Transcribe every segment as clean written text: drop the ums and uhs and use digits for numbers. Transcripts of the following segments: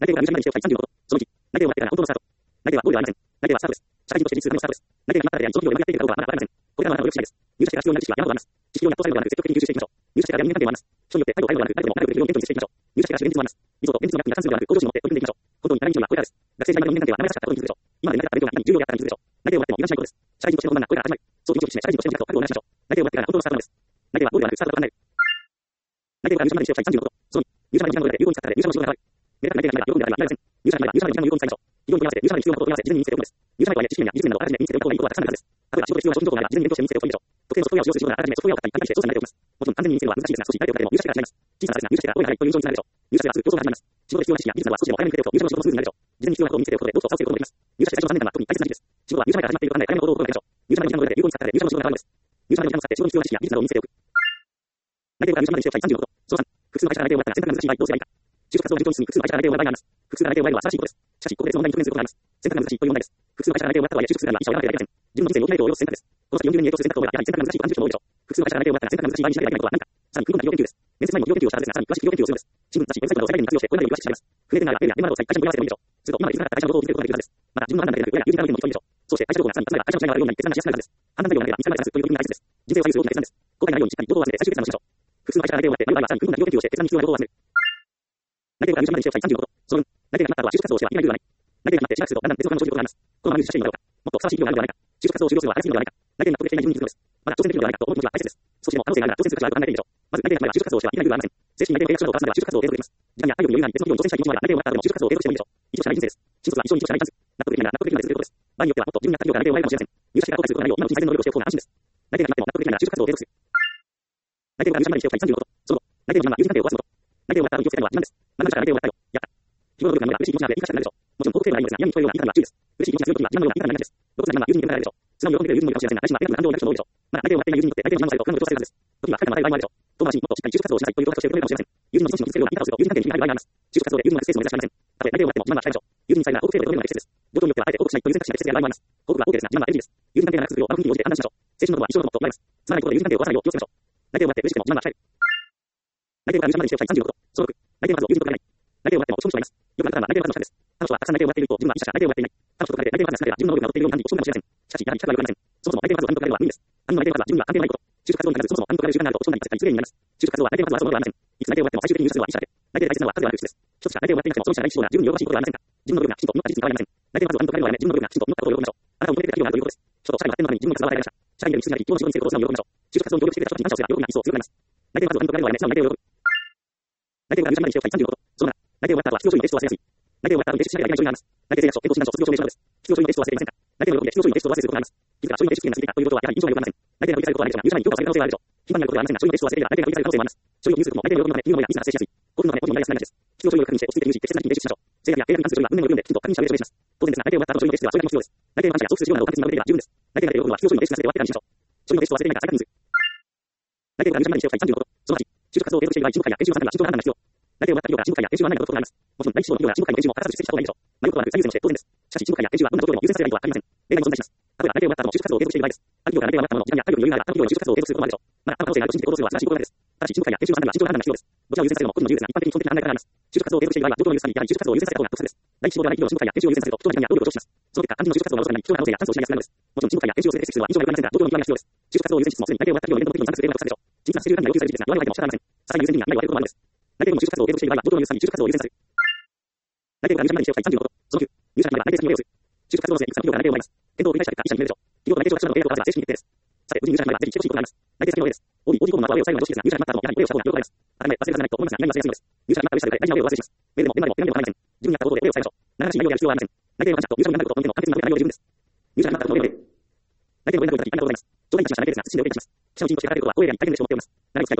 内定は入社までにしておきたい35度。その1、内定を終わってから本当のスタート。内定はゴールではありません。内定はスタートです。社会人として実数のスタートです。内定が決まったらやり、長期をやっているかどうかはまだわかりません。これからはまだ努力次第です。入社してから必要になる知識は山ほどあります。知識をやっと最後ではなく積極的に吸収していきましょう。入社してから闇年関係もあります。人によって態度ではなく、誰でも仲良くできるように勉強していきましょう。入社してから自然にもあります。理想と現実の中には30秒ではなく、向上心を持って取り組んでいきましょう。本当に長い道はこれからです。学生時代の人間関係は名前らしかったことに気づくでしょう。今までなかった勉強が今に重要であったからに気づくでしょう。内定を終わっても油断しないことです。社会人としての本番がこれから始まる。そう緊張しない社会人としての自覚と覚悟をなしましょう。内定を終わってからが本当のスタートなんです。内定はゴールではなくスタートと考える。内定から入社までにしておきたい35度。その2、入社までに時間をかけて有効に使ったら入社の仕事が変わる。明確な内定がない両方であれば有効ではありません。入社前は入社までの時間を有効に使いましょう。企業に問い合わせて入社までに必要なことを問い合わせ事前に必要なことを問い合わせ事前に見つけておくことです。入社前は知識面や技術面などをあらかじめ身につけておくことがいいことはたくさんあるはずです。例えば仕事で必要な商品情報があれば事前に勉強して身につけておくことでしょう。特定のソフトウェアを使用する仕事ならあらかじめソフトウェアを買ったり体験して操作に慣れておきます。もちろん完全に身につけるのは難しいですが、少し慣れておくだけでも入社してから違います。小さな差ですが入社してからどれが早いという印象につながるでしょう。入社してはすぐ競争が始まります。仕事で必要な知識や技術などは少しでも早めに触れておくと入社の仕事もスムーズになるでしょう。事前に必要なことを身につけておくことでどうぞ差をつけることができます。入社して最初の3年間は特に大切な時期です。仕事は入社前から始まっていることなので早めの行動を心がけましょう。入社前の時間をかけて有効に使ったら入社の仕事が変わるんです。入社前の時間を使って仕事に必要な知識や技術などを身につけておく。内定から入社までにしておきたい35度。その3、複数の会社が内定を終わったら選択が難しい場合どうすればいいか。就職活動に順調に進み複数の会社が内定を終えた場合があります。複数が内定を終えるのは素晴らしいことです。しかし、ここで別の問題に直面することがあります。選択が難しいという問題です。複数の会社が内定を終わった場合、就職するなら一社を選ばなければいけません。自分の人生に大きな影響を及ぼす選択です。この先40年に影響する選択とはやはり選択が難しいと感じる人も多いでしょう。複数の会社が内定を終わったら選択が難しい場合にしなければいけないことは何か。さらに、踏み込んだ企業研究です。面接前にも企業研究をしたはずですが、さらに詳しい企業研究をするのです。新聞、雑誌、ウェブサイトなどを世界で活用して、これまでより詳しく調べます。不明点があればメールや電話などを使い会社に問い合わせてもいいでしょう。すると、今まで気づかなかった会社のことを見つけることができるはずです。また、自分の判断だけでなく、親や友人からの意見もも聞いてみましょう。そうして会社情報がさらに集まれば会社の試合があるようになり決断がしやすくなるはずです。判断材料がなければ見つからないチャンスという取り組みが大切です。人生を左右する大きな決断です。後悔がないようにしっかり行動を合わせて最終決断をしましょう。複数の会社が内定を終わっている場合はさらに踏み込んだ企業研究をして決断に必要な情報を集める。内定から入社までにしておきたい35度。その分、内定が決まった後は就職活動をしてはいけない理由はない。内定が決まってしばらくするとだんだん別の可能性があります。このまま入社しているのだろうか。もっとふさわしい企業があるのではないか。就職活動を終了するのは早すぎるのではないか。内定が確定していない自分に気づくのです。また挑戦できるのではないかと思う気持ちは大切です。少しでも可能性があるなら挑戦する価値があると考えていいでしょう。まず内定が決まれば就職活動をしてはいけない理由はありません。正式に内定の契約書などを交わすまでは就職活動を継続できます。時間や体力に余裕があり別の企業に挑戦したい気持ちもあれば内定をもらった後でも就職活動を継続してもいいでしょう。一度しかない人生です。新卒は一生に一度しかないチャンス。納得できないなら納得できないで続けることです。場合によってはもっと自分に合った企業が内定をもらえるかもしれません。入社してから後悔することがないよう今のうちに最善の努力をしておく方が安心です。内定が決まっても納得できないなら就職活動を継続する。内定が入社までにしておきたい35度。その後、内定の自慢は友人関係を壊すこと。内定を終わった後に気をつけたのは自慢です。まだ社から内定をもらったよ。やった。日頃の努力が実り嬉しい気持ちなので言い返したくなるでしょう。もちろん高得点はいいのですが、嫌に聞こえるような言い方には注意です。嬉しい気持ちが強い時は自慢のような言い方になりがちです。露骨な自慢は友人に言い方があるでしょう。素直に喜んでいる友人もいるかもしれませんが、内心は悔しく感情を抱く人も多いでしょう。まだ内定をもらっていない友人にとって内定の自慢の際と他のことをさせるはずです。時には深い考える場合もあるでしょう。遠回しにもっとしっかり就職活動をしなさいという表達をしてくれるかもしれません。友人の自尊心を傷つけるような言い方をすると友人関係に響く場合があります。就職活動で友人のスペースを目指しません。たとえ内定をもらっても自慢は控えましょう。友人に最後は高得点を求めるのが適切です。状況によってはあえて報告しないという選択肢が適切である場合もあります。報告は OK ですが、自慢は NG です。友人関係が長く続くよう場の雰囲気に応じて判断しましょう。青春のことは一生のことと言われます。つまらないことで友人関係を壊さないよう気をつけましょう。内定をもらって嬉しくても自慢は控える。内定から入社までにしておきたい35度。その6、内定を待つと友人とかれない。内定をもらっても遅い人もいます。よくあるパターンは内定を待つの下です。彼女はたくさん内定をもらっている一方、自分は一社しか内定をもらっていない。彼女と比べて内定を待つが少なければ自分の能力が劣っているように感じ遅いかもしれません。しかし、やはり比較は良くありません。そもそも内定を待つを他人と比べるのは無理です。他人の内定を待つは自分には関係のないこと。就職活動に限らずそもそも他人と比べる時間があると遅くなり絶対に失礼になります。就職活動は内定を待つはそのものではありません。いつ内定を待っても最終的に入社するのは一社だけ。内定で大切なのは数ではなく質です。一つしか内定を待っていなくてもその一社が第一志望なら十分に喜ばしいことではありませんが、自分の能力がきちんと思った事実に変わりません。内定を待つを他人と比べるのはやめ、自分の能力がきちんと思ったことを喜びましょう。あなたを求めていた企業があるということです。人と社会の発展のために自分の活動を与えられました。社員で密になり、今日の仕事に成功するのを喜びましょう。就職活動に協力してくれた人たちに感謝をすれば喜びが一層強くなります。内定を待つを他人と比べるのはやめ、素直に内定を喜ぶ。内定が入社までにしておきたい35度。その7、内定を終わった後は必要書類の提出を忘れやすい。内定を終わった後に提出しなければいけない書類があります。内定誓約書、健康診断書、卒業証明書、卒業証明書などです。必要書類の提出を忘れていませんか。内定の喜びで必要書類の提出を忘れることがあります。気づか書類の提出期限が過ぎていたということはやはり印象が良くありません。内定が取り消されることはないでしょうが、入社前に評価される可能性があるでしょう。頻繁にやることはありませんが、書類の提出を忘れていれば内定が取り消される可能性もあります。書類を入力するとも内定の喜びのため、理由の前がミスが発生しやすい。こういうのは個人のやりやすくなりがちです。必要書類を確認して落ち着いて入試、適切な時に提出しましょう。制約や契約に関する書類は文面を読んできちんと確認した上で署名します。当然ですが、内定を終わった後の書類の提出はそれが必要です。内定の感謝や送付資料などを確認するまでで十分です。内定が出るのは必要書類の提出なしで終わってからにしましょう。書類の提出を忘れていないか再確認する。内定が入社までにしておきたい35度。その8、就職活動を継続している場合、人事会や研修判断が慎重な判断が必要。内定を終わった企業から人事会や研修案内などとがあります。もちろん大規模の企業が人事会の研修も欠かさず出席した方がいいでしょう。迷うことはなく最優先をして当然です。しかし人事会や研修はどんな状況でも優先されないとは限りません。例外も存在します。例えば内定を終わった後も就職活動を継続している場合です。ある企業から内定が終わったものの時間や体力に余裕があれば他の企業に就職活動を継続することもあるでしょう。まだある可能性があると信じて行動するのは素晴らしいことです。ただし人事会や研修判断が慎重な判断が必要です。どちらを優先させるのも個人の自由ですが、一般的に基本的な考え方があります。就職活動を継続している場合は状況の優先さにやはり就職活動を優先させた方が得策です。第一志望ではない企業の人事会や研修を優先させると不当な時間や労力を投資します。その結果、肝心の就職活動がおろそかになり、貴重な可能性やチャンスを失いやすくなるのです。もちろん人事会や研修を全て実施するのは印象が良くありませんが、状況の見極めが必要です。就職活動を優先しつつもすでに内定を終わった企業のイベントの時に参加する例がたくさんあるでしょう。実はスケジュール管理が要求される事実が弱いわけでも仕方ありません。さらに優先順位がないわけでもあるのです。内定後も就職活動を継続している場合は状況の優先さに就職活動を優先させる。内定が入社までにしておきたい35度。その9、入社には内定付きの例をする。就職活動の際、いくつかの企業が内定をもらいます。検討を繰り返した結果、一社に決めるでしょう。企業が内定承諾書などを例を交わせば正式に決定です。さて、無事に入社にはぜひ来てほしいことがあります。内定先の例です。OB 候補の後は例を最後まで常識ですが、入社になった後もやはり例をした方がよくわかります。当たり前、忘れさせないと思いますが、やり忘れやすいのです。入社になった上司で大事な例をお忘れします。メールでも電話でも手紙でも構いません。自分に合ったことで例を伝えましょう。長らしい内容でやる必要はありません。内定の感謝と入社になることを本件の簡潔な内容で十分です。入社になった後の例を内定のご連絡をいただきありがとうございます。頂戴いたしました内定ですが、謹んでお願いいたします。記者の人として働くことは光栄であり大変嬉しく思っております。長いお付き合いとなりますが、よろしくお願いいたします。内定先から出る就職活動中に応援してくださった方々には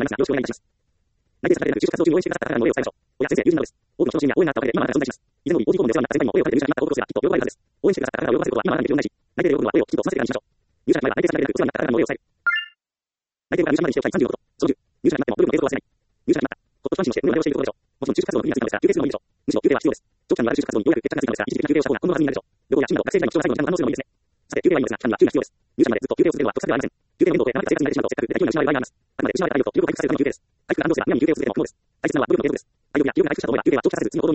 ご愛想をおや先生や友人などです。多くの人の支援や応援があったおかげで今まで存在します。以前の OB 候補でお世話になった先輩にも声をかけて入社になったことをすればきっと喜ばれるはずです。応援してくださった方々を喜ばせることは今までで十分ないし、内定で喜ぶのは声をきちんとさせてからにしましょう。入社に前は内定先から出るお世話になった方々の声を伝える。内定から入社までにしておきたい35度。その10、入社になっても努力の継続を忘れない。入社になった。ほっと一安心をして無理をしていることでしょう。もちろん就職活動の意味がついたのですが、休憩するのもいいでしょう。むしろ休憩は必要です。長期間のある就職活動にようやく結果がついたのですが、一時的な休憩をした方が今後のはずになるでしょう。旅行や進路、学生時代の貴重な最後の時間を堪能するのもいいですね。さて、休憩はいいのですが、期間には注意が必要です。入社までずっと休憩を続けるのは得策ではありません。休憩の面倒で何か生活になってしまうとせっかく出た気分が失われる場合があります。あくまで失われた体力と気力を回復させるための休憩です。回復が安定すれば無理に休憩を続けても不能です。大切なのは無理の継続です。体力や気力が回復したと思えば休憩は長期化させず次の行動に移りましょう。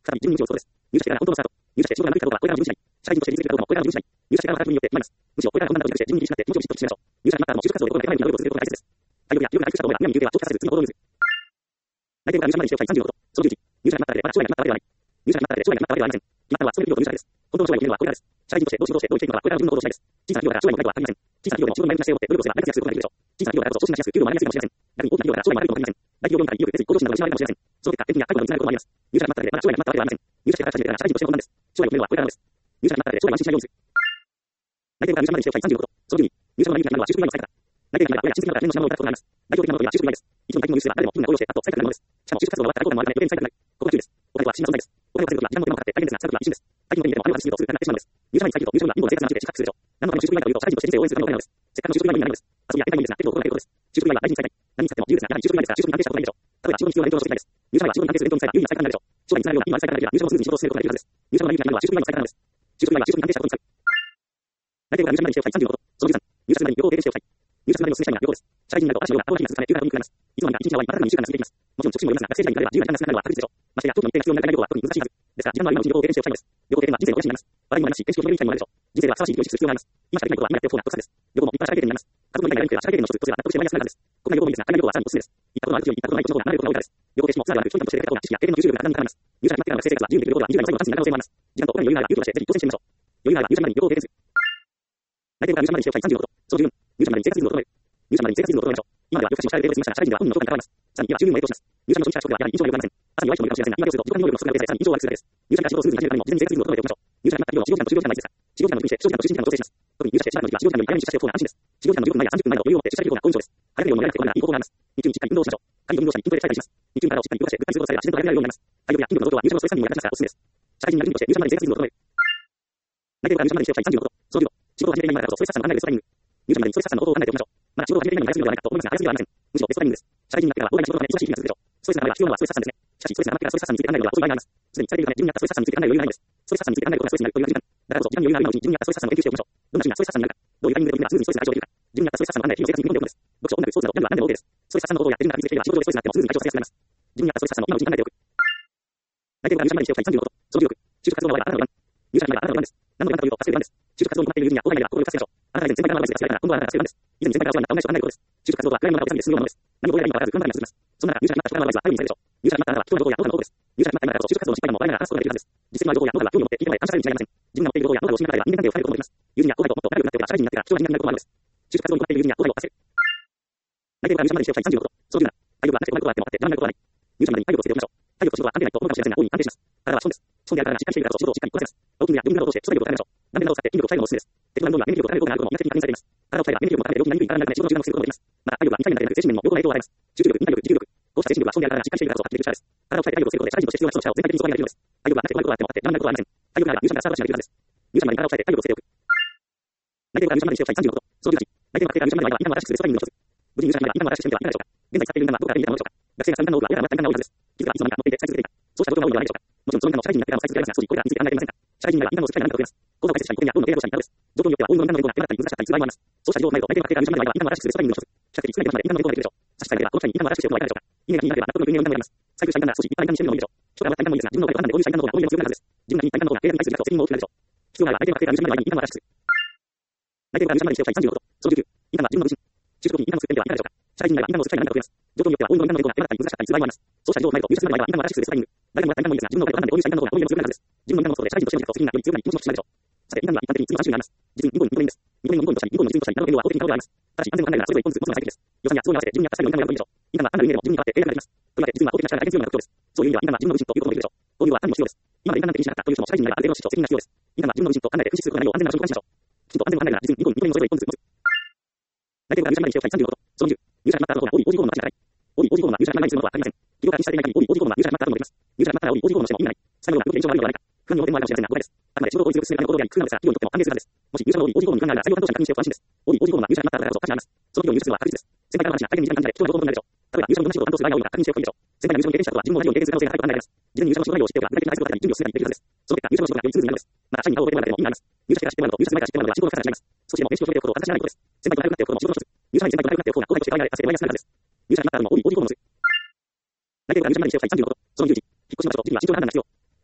再び12日をそうです。入社してから本当のスタート。入社して仕事ができるかどうかはこれからの準備次第。社員として自立できるかどうかもこれからの準備次第。入社してからは働くによって決まります。むしろこれからの困難なことに対して自分に気にして自分にして自分にして気持ちをじっとしてしまいましょう。入社が決まったらも就職活動でこれまでにやることを続けることが大切です。対応や良くなくした方が無理に言うては長期化させる次の行動です。内定が入社までにしておきたい36度。その11、入社が決まったらまだ将来が決まったわけではない。入社が決まったら将来が決まったわけではありません。決まったのはその企業と入社です。本当の将来を決めるのはこれからです。社員としてどう仕事してどう生きていくのかはこれからの自分の行動次第です。小さな企業だから将来の概念はありません。小さな企業でも仕事に前向きな姿勢を持って努力をすれば成立することができるでしょう。小さな企業だからこそ昇進しやすく給料も上がりやすいかもしれません。逆に大きな企業だから将来も悪いことがありません。大企業に威力決意行動しなど失われるかもしれません。その結果、的に悪いことにつながることもあります。入社が決まっただけでまだ将来が決まったわけではありません。入社してから会社に出てから社員としての本番です。将来を決めるのはこれからのです。入社が決まっただけで将来は安心しないようにする。内定が入社までにしておきたい36度。その12、入社の前に決まるのは就職以外の使い方。内定が決まれば親親戚などが年の島をいただくことがあります。代表的なものといえば就職以外です。一度の大企業のニュースは誰でも気分が動揺してあと採択されるものです。しかも就職活動が終わったら後から回らない予定に採択になる。ここが注意です。お金は不審な存在です。お金を稼ぐときは時間の手間をかかって大変ですが、使うときは一瞬です。大企業にいてもあれを話しすぎるとすぐなくなってしまうのです。入社前に使い切ると入社後には貧乏な生活が続いて失格するでしょう。何のための就職以外かというと社員として人生を応援するためのお金なのです。せっかくの就職以外になるのです。遊びややりたいんですが、適度を心がけることです。就職以外は大事に使いたい。何に使っても自由ですが、やはり就職以外ですから就職に関係したことがないでしょう。例えば仕事に必要な勉強の職以外です。入社前は仕事に関係する勉強の際は有意義な使い方になるでしょう。将来につながるような今の使い方ができれば入社後すぐに仕事を進めることができるはずです。入社後の有意義なのは就職以外の使い方なのです。就職以外は就職に関係したことに使う。内定が入社までにしておきたい36度。その13、入社する前に旅行を経験しておきたい。入社するまでの数社員が旅行です。社会人になると新しい旅行が頭の日が続くため休暇が多くなります。いつの間にか1日の終わり、またさらに2週間が続いていきます。もちろん直近もいますが、学生時代になれば自由な時間が少なくなるのは確実でしょう。ましてや長期の日程が必要になる海外旅行は特に難しいはず。ですから時間のある今のうちに旅行を経験しておきたいのです。旅行経験は人生のおよしになります。話題にもなりますし、研修を決める機会にもなるでしょう。人生ではふさわしい旅行をする必要があります。今しかできないことは今やっておく方が得策です。旅行も立派な社会経験になります。家族の理解がある人や社会経験の一つとすれば納得してもらいやすくなるはずです。国内旅行もいいですが、海外旅行はさらにおすすめです。行ったことのある人より行ったことない人の方が離れることが多いからです。旅行停止もツアーではなく、距離感として出かけた方が知識や経験の吸収力が格段に高まります。入社が決まってからの学生生活は自由にできる旅行では20代の最後のチャンスになる可能性もあります。時間とお金に余裕があれば勇気を出してぜひ挑戦してみましょう。余裕があれば入社までに旅行を経験する。内定が入社までにしておきたい36度。その14、入社までに生活リズムを整える。入社までに生活リズムを整えましょう。今までは夜更かしも社員で過ごしましたが、社会人では本人の評価に関わります。さらには収入にも影響します。入社の初日から仕事ではやはり印象が良くなりません。朝に弱い人もいるかもしれませんが、今すると自己管理能力の少なくなりさえさらに印象が悪くするだけです。入社から仕事をスムーズに始めるためにも事前に生活リズムを整えておきましょう。入社が決まった企業は使用時間と就業時間がないですが、使用時間の準備して、使用時間と就寝時間を調整します。特に入社してしばらくの時は使用時間より早めに出社しておく方が安心です。使用時間の10分前や30分前の余裕を持って出社する方が好印象です。早めるようにやらなくてこれならいい方法があります。日中にしっかり運動をしましょう。会議運動者に筋トレで鍛えたりします。日中に体をしっかり動かして具体することさえ自然とやれるようになります。体力や筋力の増強は入社のストレスにも役立つからおすすめです。社会人になる準備として入社までに生活リズムを整える。内定が入社までにしておきたい36度。その15、仕事を始めていないからこそストレス発散の考えるストライング。入社までにストレス発散の方法を考えておきましょう。まだ仕事を始めていないのにやりすぎるのではないかと思いますが、早すぎではありません。むしろベストタイミングです。社会人になってから膨大な仕事のため忙しい日々が続くでしょう。ストレスがあれば必要なのはストレス発散ですね。しかしストレスがなってからストレス発散について考えるのは遅い場合があります。すでにされているため自分に合ったストレス発散について考える余裕がないのです。ストレス発散について考えることがストレスになるというわけでだからこそ時間に余裕がある今のうちに自分に合ったストレス発散を研究しておきましょう。どんな趣味がストレス発散になるか、どういうタイミングでできればスムーズにストレスが解消できるか、自分に合ったストレス発散の考え日々の生活に組み込んでおくのです。読書、音楽、スポーツなど何でも OK です。ストレス発散の方法をやって自分が確立できれば仕事でストレスになってもスムーズに解消させやすくなります。自分に合ったストレス発散を今のうちに考えておく。内定が入社までにしておきたい36度。その16、就職活動の場合はあなたの番。入社まではあなたの番です。何の番かというと、助ける番です。就職活動に困っている友人や後輩がいれば心を助けましょう。あなたが以前先輩からのアドバイスが強いから今度はあなたが助ける番です。以前に先輩からお世話になった同じ人が考えることです。就職活動とは暗いものがお手伝いで進むようなものです。何をどうやらいいかわからず不安ながら続きます。そんな中、入社になった職場のアドバイスは頼りにされるでしょう。入社になったあなたは人の情報やノウハウの多くです。入社になった今だからこそ就職活動の失敗談も笑いながら話すことができるはずです。実績のある情報やノウハウは興味を持って聞いてもらえ感謝されるに違いありません。自分が持っている情報やノウハウを知りながら人間関係を深めることもできます。友人や後輩ともっと仲良くなっておけば社会人になってから貴重な人間になることもあるのです。就職活動に困っている友人や後輩を助ける。内定が入社までにしておきたい36度。その17、体力はなくて困ることがあってもあって何もないことはない。入社までに体力をつけておきましょう。体力と仕事は安定ないと思うかもしれませんが大いに安定します。体は資本です。資本である体がしっかりしているからこそ仕事をしっかりこなせます。ウォーキングやジョギングなどを通して基礎体力を高めましょう。何でもを使って筋力を鍛えるのもおすすめです。鉄の運動には免疫力を高める効果があることも医学的に確認されています。体を鍛えれば免疫力も高めて病気になりにくい体になるため仕事の柔軟をすることもできます。また体力は肉体面だけでなく精神面にも両方の影響を与えます。集中力、忍耐力、持久力。こうした精神力は資本である体がしっかりしているからこそ発揮できる力です。体を鍛えて体力をつけることで社会人として必要な基礎の力を全体的に底上げできるのです。体力はなくて困ることがあってもあって何もないことはありません。体力があれば入社からスタートしなければいけないはずです。入社までに体を鍛えて体力をつけておく。内定が入社までにしておきたい36度。その18、内定が確定から入社までの間は今の新しくするストライミングの一つ。無事に入社になれば今の新しくしてみてはいかがでしょうか。現在使っている印鑑はどこから手に入れたものでしょうか。学生が使う印鑑の多くは親がもらった印鑑が多いはずです。気づかいつの間にか持っていて使い続けていた。そうしたことが多いのではないでしょうか。もちろんその印鑑も社会人になってからも使い続けられますが、少しこれらについて考えていませんか。社会人になれば印鑑の使い方が何か増えます。口座を開設したり、個人やローンの契約をしたりなどです。状況によっては大物の印鑑の変更が手間だったり難しかったりする場合もあります。そうした事情を踏まえると内定が確定から入社までの間は印鑑を新しくするストライミングの一つ。比較的少ない場所まで印鑑の変更ができるでしょう。差し支えなければこの際に印鑑を新しくしておくのはいかがでしょうか。いいねが気になれば納得のいく印鑑があります。最終した印鑑なら少し立派な印鑑にしてみるのもいいでしょう。人がもらった印鑑もいいですが、自分のお金を判断で購入した印鑑の方が思い出も強くなるはずです。自分が気に入った印鑑の方が経営に対する責任も大きくなるでしょう。必要なら相手が確定から入社までの間に印鑑を新しくする。内定が入社までにしておきたい36度。その19、印鑑は自分の分身。就職時に印鑑を作ってみてはいかがでしょうか。社会人になれば印鑑を作る際に何かが増えます。状況によっては大物の印鑑の変更が手間だったり難しかったりする場合もあります。そうした事情を踏まえると入社するまでの間は印鑑を新しくするストライミング。誰がもらった印鑑もいいですが、自分のお金を判断で購入した印鑑の方が思い出も強くなるはずです。自分の印鑑のことで社会人としての責任がより強くなり気持ちも引き締まるでしょう。さて、印鑑は一般的に次の3種類になります。実に2個に2個です。2個に2個にとしたり、2個の実としたり、などの言語は法的に可能であります。ただし、安全の考えならそれぞれ1本ずつ持つのが最適です。予算や都合に合わせて自分に合ったスタイルの印鑑を選ぶといいでしょう。印鑑は単なる意味でも自分に合って契約ができます。とりわけ実は法的な力が大変強いのが特徴です。そういう意味では印鑑は自分の分身ということもできるでしょう。こういうのは単にも必要です。今まで印鑑なんて気にしなかったという人も社会人になればある程度の主張責任が必要です。印鑑は自分の分身と考えて駆使することがないよう安全な場所に保管しましょう。きちんと安全を考えるなら実に2個に2個にのそれぞれ1本ずつ持つ。内定が入社までにしておきたい36度。その20、入社が決まった後が OB 工事項目の話がない。OB 工事項目は入社が決まる前にするものとは限りません。企業が禁止されていない限り OB 工事項目は入社が決まった後もできます。入社が決まったら OB 工事項目のしても意味がない。最後は病気で炎症が悪いのではないか。不安に要点もあるかもしれませんが、誤解です。あくまで仕事を効率よくするための行動であり、工夫なのですが、企業にとっても安定するはずです。もし入社の OB 工事項目に不安があるなら、採用担当者に確認しておくと安心です。OB 工事項目は入社が決まったからこそ価値があります。その企業に入社するのは確実です。先輩からの話が大変身近な感じで貴重な情報になるでしょう。例えば入社のどんな仕事を担当する場合が多いのか確認しておくといいでしょう。先輩が入社の経験者とは自分も同じように経験する可能性が高くなります。事前に入社の仕事内容を知っておけば、具体的な対策を立てたり準備をするにできるはずです。その結果、入社の仕事がよりスムーズになるのです。また、社員に顔を覚えてもらうだけでも意味があります。入社してから知ってもらうのと入社する前から知ってもらうのでは仕事の深さが違います。少しでも練習を広げておくことを形知らないことです。先輩と仲良くなっておくことも仕事の一つ。入社前に先輩と仲良くなっておく方が後輩として可愛がられ、助けてもらいやすくなるはずです。入社が決まった後の OB 工事項目の内定が入社までにしておきたい36度。その20時、引っ越しの場所、時期は慎重な判断が必要。入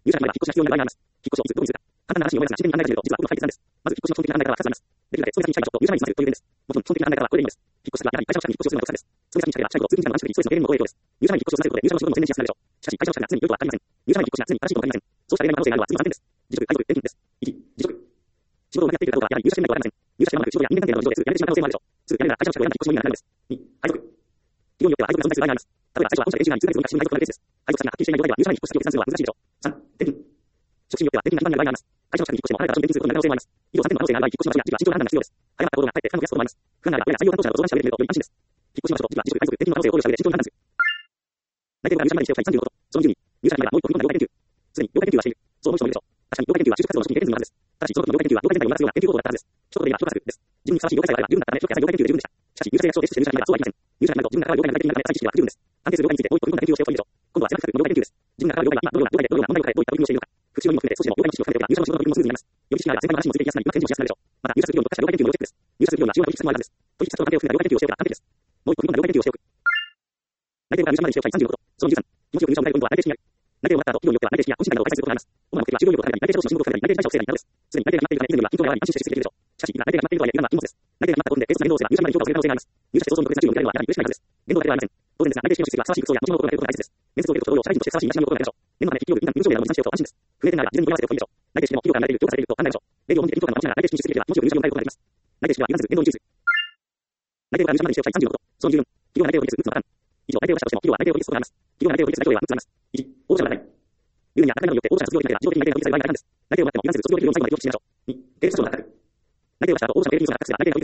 入社前は引っ越しが必要な場合があります。引っ越しをいつどこにするか。簡単な話に思いますが、自然に考えてみると、実はここが解決なんです。まず、引っ越しの基本的な案内からは2つあります。できるだけそれがに近い場所と入社前に済ませるという点です。もちろん、基本的な案内からはこれでいいんです。引っ越し先はやはり会社の近くに引っ越しをするのが特産です。それが近い社会は、最後、通勤時間の短縮にストレスの軽減にもご影響です。入社前に引っ越しを済ませることで、入社後の仕事も全然しやすくなるでしょう。しかし、会社の近くが常に良いとは限りません。入社前に引っ越しが常に正しいとは限りません。そうした例外の可能性があるのは次の3点です。自粛、配属、転勤です。1、自粛。仕事を間に合っているかどうかは、やはり入社してみないとわかりません。入社して間もなく仕事や人間関係などの事情ですぐ辞めてしまう可能性もあるでしょう。すぐ辞めるなら会社の近くを選んだ引っ越しも意味がなくなるんです。2、配属。企業によっては配属が存在する場合があります。例えば最初は本社でエンジニアに通過するのが仕組み配属となるケースです。配属先がはっきりしていない状態では入社前に引っ越し先を決断するのは難しいでしょう。3、転勤。職種によっては転勤が一般になる場合があります。会社の近くに引っ越しても離れた場所に転勤することになる可能性もあります。以上3点の可能性がある場合、引っ越しの場所や事情の判断が必要です。早まった行動がかえって負担を増やすこともあります。不安があれば、親や採用担当者などを相談してあげるとより安心です。引っ越しの場所と時期は自粛、配属、転勤の可能性を考慮した上で慎重に判断する。内定が入社までにしておきたい35こと。その10に、入社前にはもう一個不要な業界研究。すでに業界研究はしている。そう思う人もいるでしょう。確かに業界研究は就職活動の資金に転勤のはずです。ただし、その時の業界研究は業界全体を生み出すような研究行動だったはずです。一言で言えば評価額です。自分にふさわしい業界性があれば十分だったため、評価され業界研究で十分でした。しかし、入社制約書を提出して入社にはそうはいきません。入社になると自分が関わる業界の具体的な中で正しい知識が不十分です。関係する業界についてもう一個不要な研究をしておくべきでしょう。今度は狭く深くの業界研究です。自分が関わる業界が今どのような業界でどのような問題を抱え、どういった取り組みをしているのか。復習の意味も含めて少しでも業界の知識を深めておけば入社の仕事の取り組みもスムーズになります。より知識があれば先輩の話もついていきやすくなり、うまく返事もしやすくなるでしょう。また、入社する企業に特化した業界研究も要チェックです。入社する企業には主要な取引先もあるはずです。取引先との関係を含めた業界研究をしておけば完璧です。もう一個不要な業界研究をしておく。内定が入社までにしておきたい35こと。その13、気持ちよく入社を迎えるポイントは内定式にある。内定を終わった後、企業によっては内定式や懇親会などを開催することがあります。主な目的は従業員を高めたり、内定者同士の親睦を深めたり、内定者会社を整備などです。すでに内定が決まっているため、以前よりは緊張が和らぎ安心して出席できるでしょう。しかし、いくら内定が決まっているとはいえ、今は禁物です。内定が決まったことで、提出の面倒をすれば入社までに評価をする可能性があります。入社して早々に特別な授業を迎えるのはやはり嬉しいはずです。面倒だけではありません。当然ですが、内定式の出席はふさわしい服装や持ち物を行うことが大切です。面接を受けると同様、社会人としてふさわしい身だしなみを心がけましょう。念のため、企業でみんな身分証明なども持参しておくと安心です。不明点があれば事前に問い合わせておくべきでしょう。内定式でも企業から慣れている、評価されていると考えましょう。礼儀を重んじて緊張感が持ちながら内定式に出席できれば気持ちよく入社を迎えることができます。内定式は言わず面倒に注意する。内定が入社までにしておきたい35こと。その14、企業が内定を取り消す6つのパターン。以上、内定をしたとしても企業は内定を取り消すことがあります。企業が内定を取り消す内容は6つあります。1、応募者の内定。留年や高いなどによって応募者が卒業できないが、自動的に内定が取り消される場合があるんです。内定をもらっても、今すぐ卒業できるように最後まで業績を最後まで記録していきましょう。2、経歴書の中。内定をした後、応募者の経歴書が発覚すら内定が取り消されることがあります。学歴や資格など履歴書には嘘を書く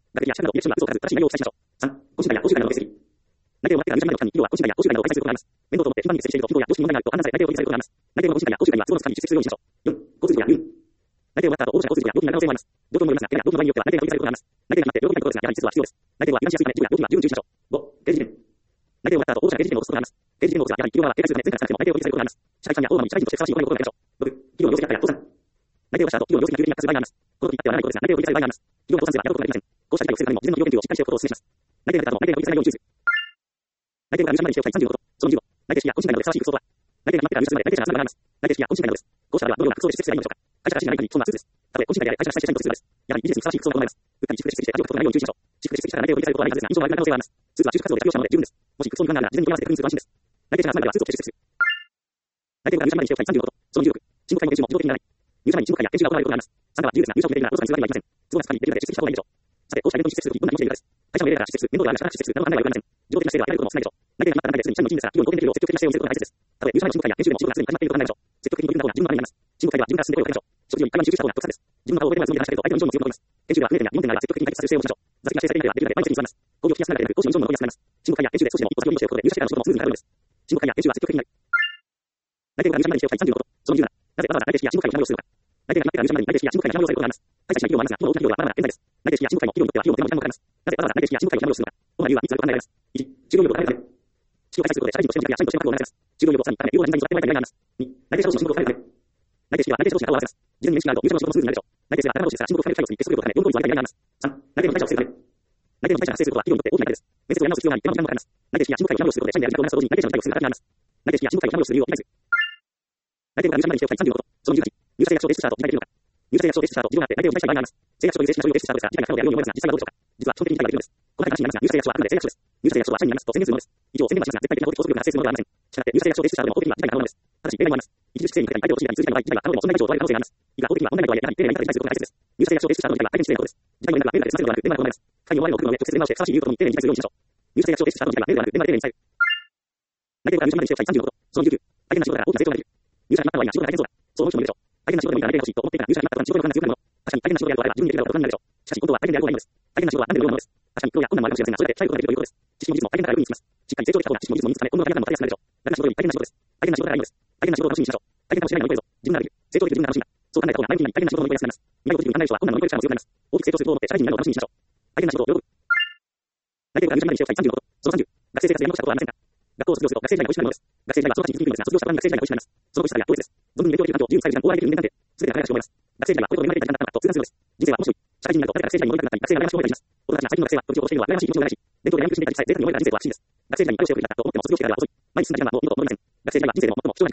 など履歴書には嘘を書かず、他社に内容を記載しておくはず。3、懇親会や講習会などを開催する。内定をもらってから入社までの期間に企業は懇親会や講習会などを開催することがあります。面倒と思って頻繁に欠席していると、企業や上司に問題があると判断され内定を取り消されることがあります。内定の懇親会や講習会には都合のつかに出席するようにしましょう。4、交通事故や入院。内定をもらった後、応募者が交通事故や病気になる可能性もあります。状況にもよりますが、やや病気の場合によっては内定が取り消されることがあります。内定が決まって病気になることですが、やはり手術は必要です。内定は油断しやすいため、事故や病気には十分注意しましょう。5、刑事事件。内定をもらった後、応募者が刑事事件を起こすことがあります。刑事事件の起こすが、やはり企業側は警戒するため、前から少なくても内定を取り消されることがあります。社会官や大間に社会人としてふさわしい行動に心がけましょう。6、企業の業績悪化や倒産。内定をした後、企業の業績が急激に悪化する場合があります。この時になってはないことですが、内定を取り消される場合があります。企業の倒産すればやることができません。こうした事態を防ぐためにも、事前の業界研究をしっかりしておくことをお勧めします。内定が出た後も内定が取り消されないように注意する。内定が入社までにしておきたい35こと。その15、内定式や懇親会などでふさわしい服装とは。内定が決まってから入社するまで内定者が集まる場合があります。内定式や懇親会などです。こうした場合はどのような服装で出席すればいいのでしょうか。会社が指示がない限り、そんなスーツです。たとえ懇親会であれ会社が主催したい人とする場合です。やはりビジネスにふさわしい服装が好まれます。うっかり自粛で出席して恥をかくことがないように注意しましょう。自粛で出席したら内定を取り消されることはないはずですが、印象が悪い可能性はあります。スーツは就職活動で着用したもので十分です。もし服装に不安があるなら、事前に問い合わせて確認すると安心です。内定者が集まる場合はスーツを着て出席する。内定が入社までにしておきたい35こと。その16、申告会の研修も自動的にならない。入社前に申告会や研修が行われることがあります。参加は自由ですが、入社を決めているなら、どうさにするわけにはいきません。都合がつかにできるので出席した方がいいでしょう。さて、こうしたイベントに出席するとき、どんな気持ちでいるかです。会社の命令だから出席する、面倒があるから出席するなどの考えがよくありません。自動的な姿勢では諦めることも少ないでしょう。内定が決まった段階ですぐに社員の人数ですが、企業の貢献できるよう積極的な姿勢を見せることが大切です。たとえ入社前の申告会や研修でも仕事がすでに始まっていると考えましょう。積極的に取り組んだ方が自分のためになります。申告会では自分から進んで声をかけましょう。職業に一番に集中した方が得策です。自分の顔を覚えてもらうつもりで話しかけると相手の印象にも強く残ります。研修では不明点や疑問点があれば積極的に解決する姿勢をしましょう。座席が指定されていないのではできるだけ前に席に座ります。講義を聞きやすくなるだけでなく、講師の印象も残りやすくなります。申告会や研修で少しでも一歩先を見しておくことで入社してからの仕事もスムーズになるのです。申告会や研修は積極的になる。内定が入社までにしておきたい35こと。その17、なぜわざわざ内定式や申告会の話をするのか。内定が決まってから入社までに内定式や申告会の話をすることがあります。会社には企業もありますが、今の大きな企業ではまだまだ健在です。内定式や申告会も企業によっては費用の手間も時間もかかります。なぜわざわざ内定式や申告会の話をするのか。主な理由は3つあると考えられます。1、就業力を高めるため。式を開催することで社員としての役や社員としての覚悟を長せます。就業力をさらに高め、両方の人材に育ってもらいたいという願いがあります。2、内定者同士の仕事を深めるため。内定式は内定者同士が顔を合わせます。事前に面識があると入社の仕事もスムーズになるでしょう。内定生は仲間同士ですから仕事を深める際を積み、結束力を高め、両方に育てたいという願いがあります。3、内定の会社を防ぐため。内定の会社が発生することは企業にとって大きな痛手です。面接をやり直す必要があり、手間も時間もかかります。内定式や申告会をやり直すことで社員のやり方をなすと同時に内定者の理解を進める働きがあります。内定式や申告会をやり直す理由を理解する。内定が入社までにしておきたい35こと。その18、入社誓約書を提出した後、理解できるのか。入社誓約書を提出した後、事情があって内定を理解した場合があります。誓約書という正式な書類を提出した後ですが、理解が不可能であるように思いますが、実際はどうでしょうか。実は基本的に理解ができるんです。この話になりますが、入社誓約書はあくまで誓約書です。入社誓約書は社員になりますと宣言するものです。以上、宣言はしますが、絶対的な法則が発生するものではありません。したがって入社誓約書を提出した後でも法的には理解が可能です。ただし、例外もあります。一時規制に向けた相手を知りたいに通じない場合、理解は可能でもそんな以上問題が可能性があります。以下、法的には問題ないとはいえ、やはり丁寧な理解で理解することが大切です。入社誓約書を提出した後の理解は大変失礼なことです。理解を連絡がメールで済ませるのではなく、電話で行います。会議を終わりの送るので、直接電話をして、ふさわしい理由とともに丁寧に理解するようにしましょう。入社誓約書を提出した後の理解はメールではなく、電話で丁寧に伝える。内定が入社までにしておきたい35こと。その19、大変な仕事から大きな成長ができる。入社になった場合には仕事が大変そうだ。そう思う人もいるでしょう。大変な仕事でもいいから内定が欲しいと思っていたら入社になった後に仕事の負担が強くなるもの。確かに大変な仕事であるとあれば自分にできることが大人になるでしょう。しかし、本当は大変である方がいいのです。大変な仕事は何でも良いものです。確かに苦労や困難もあるかもしれませんが、それで社員をできることができるということです。知識も技術も大変だから楽につきます。しっかり成長できた方が知識も技術も身につかめ、今後の考え方も分かりやすくなるでしょう。楽な仕事より大変な仕事です。大変な仕事がいいのです。大変な仕事を楽しみにしましょう。大変な仕事をしないのに乗り越えるぞ。自分ならできる。成長できる自分が楽しいんだ。そう考えた方が前向きになり、大変な仕事を乗り越えやすくなります。未来をできる考える人は困難を乗り越える力も強くなります。大きく成長すると思って社会人になるのを楽しみにしましょう。大変な仕事を喜ぶ。内定が入社までにしておきたい35こと。その30、学生生活でやり残したことはありませんか。学校を卒業すると学生時代が美味しくなるものです。学生時代はその時に響くのですが、卒業した場合学生時代が美味しくなります。その美味しさが当然です。存分に勉強できる環境を自由に使える時間を大いできる人間関係、すべてが輝かしく思います。学生時代はこれと恵まれていた時間だったのかと痛感するのです。人生は面白い。社会人になると誰か学生時代に戻りたくなったり、学生が羨ましく思えたりします。大人たちが最近の学生は土地を落としているのは羨ましい気持ちもないし、伝統でやりくしていたりさえ贅沢に思えた人生とは不思議です。学生時代にあれをしておくべきだったと思っても卒業してからは遅い。毎日進んだ時間はもう二度と戻りません。学生時代は人生でも最も貴重な時間の一つ。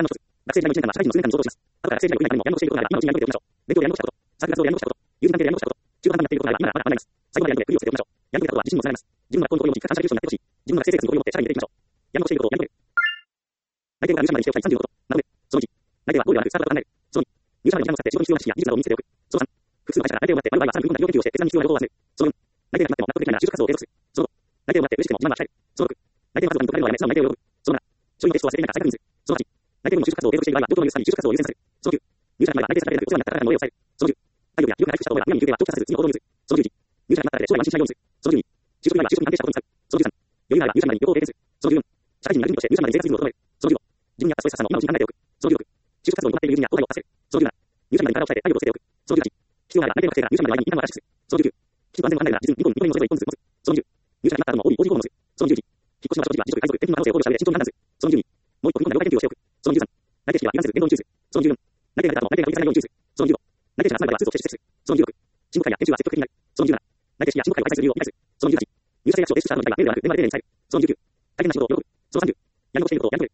学生時代の1年間は社会人の数年間に相当します。後から学生時代の4年間にもやんごとしていることがあれば、今のうちにやんごとしておきましょう。勉強でやんごとしたこと、サークル活動でやんごとしたこと、友人関係でやんごとしたこと、中途半端になっていることがあれば、今ならまだ考えます。最後までやんごで無理を捨てておきましょう。やんごでたことは自信にもつながります。自分の学校の雇用に感謝できる人になってほしい。自分の学生生活に誇りを持って社会に出ていきましょう。やんごとしていることをやんごで。内定後から入社までにしておきたい30のこと。なので、その1、内定はゴールではなくスタートだと考える。その2、入社までに時間を使って仕事に必要な知識や技術などを身につけておく。その3、複数の会社から内定をもらって、ある場合はさらに不本な要求をして決断に必要な情報を集める。その4、内定が決まっても納得できないなら就職活動を継続する。その5、内定をもらって嬉しくても自慢は控える。その6、内定を待つのに解かれるのはやめ、素直に内定を喜ぶ。その7、書類の提出を忘れていないから再確認する。その8、内定後の就職活動を継続している場合は、同居のニュースさんに就職活動を優先させる。その9、入社前は内定先が出なくお世話になった方々のお礼を伝える。その10、体力や記憶が回復したと思えば無理に休憩は長期化させず次の行動に移す。その11、入社になったらで将来を安心しないようにする。その12、就職前は就職に安定したことに使う。その13、余裕があれば入社までに旅行を経験する。その14、社会人になる準備として入社までに生活リズムを整える。その15、自分に合ったストレス発散の今のうちに考えておく。その16、就職活動に行っている友人や後輩を助ける。その17、入社までに体を鍛えて体力をつけておく。その18、必要があれば内定の学生が入社までの間にインターンを新しくする。その19、きちんと安全を考えるなら実に2個に2個にそれぞれ1本ずつ持つ。その20、入社になった後も多い工事項目を持つ。その21、引っ越しの場所時は時速、海賊、転勤の可能性を考慮した上で慎重に判断する。その22、もう一個2個の了解研究をしておく。その23、内定式は油断せず面倒に注意する。その24、内定が出た後も内定が確立されないように注意する。その25、内定者が集まればスーツをして出席する。その26、申告会や研修は積極的になる。その27、内定式や申告会を開催する理由を理解する。その28、入社誓約書を提出した後の内定がメールではなく電話で丁寧に伝える。その29、大変な仕事を喜ぶ。その30、やんごとしていることをやんごで